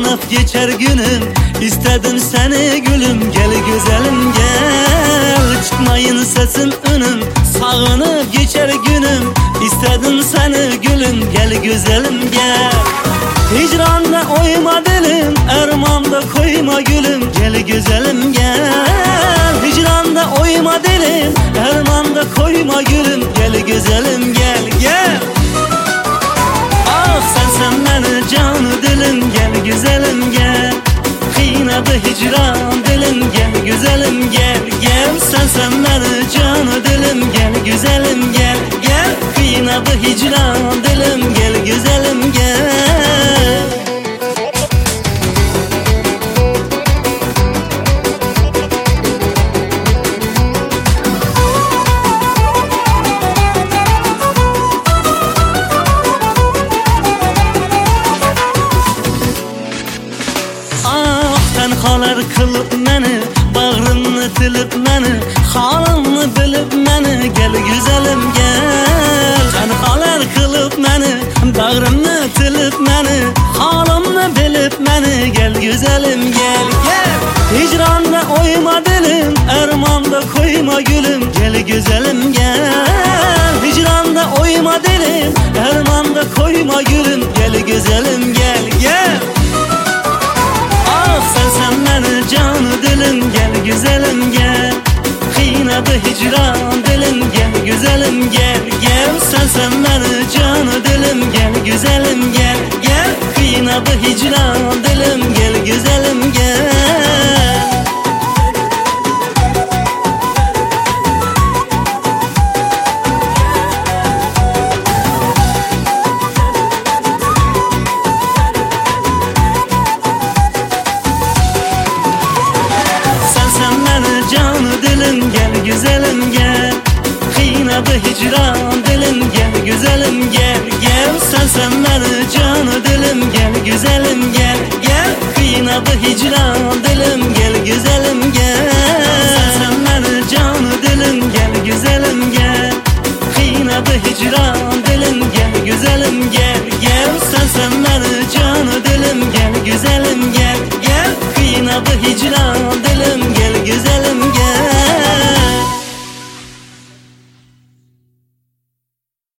sağınıp geçer günüm. İstedim seni gülüm, gel güzelim gel. Çıkmayın sesin önüm, sağınıp geçer günüm. İstedim seni gülüm, gel güzelim gel. Hicranda oyma dilim, ermanda koyma gülüm, gel güzelim gel. Hicranda oyma dilim, ermanda koyma gülüm, gel güzelim gel gel. Ah sen beni canı dilim, gel güzelim gel. Kıynadı hicran dilim, gel güzelim gel gel. Sen beni canı dilim, gel güzelim gel gel. Kıynadı hicran dilim, gel güzelim gel. Tenhalar kılıp məni, bağrını tilip məni, halını bilip məni, gel güzelim gel. Tenhalar kılıp məni, bağrını tilip məni, halını bilip məni, gel güzelim gel gel. Hicranda oyma dilim, ermanda koyma gülüm, gel güzelim gel. Hicranda oyma dilim, ermanda koyma gülüm, gel güzelim gel gel. Sen beni canı dilim, gel güzelim gel. Kıynadı hicran dilim, gel güzelim gel gel. Sen beni canı dilim, gel güzelim gel gel. Kıynadı hicran dilim, gel güzelim gel. Canı dilim, gel güzelim gel. Kıynadı hicran dilim, gel güzelim gel gel. Sen beni canı dilim, gel güzelim gel gel. Kıynadı hicran dilim, gel güzelim gel. Sen beni canı dilim, gel güzelim gel. Kıynadı hicran dilim, gel güzelim gel gel. Sen beni canı dilim, gel güzelim gel gel. Kıynadı hicran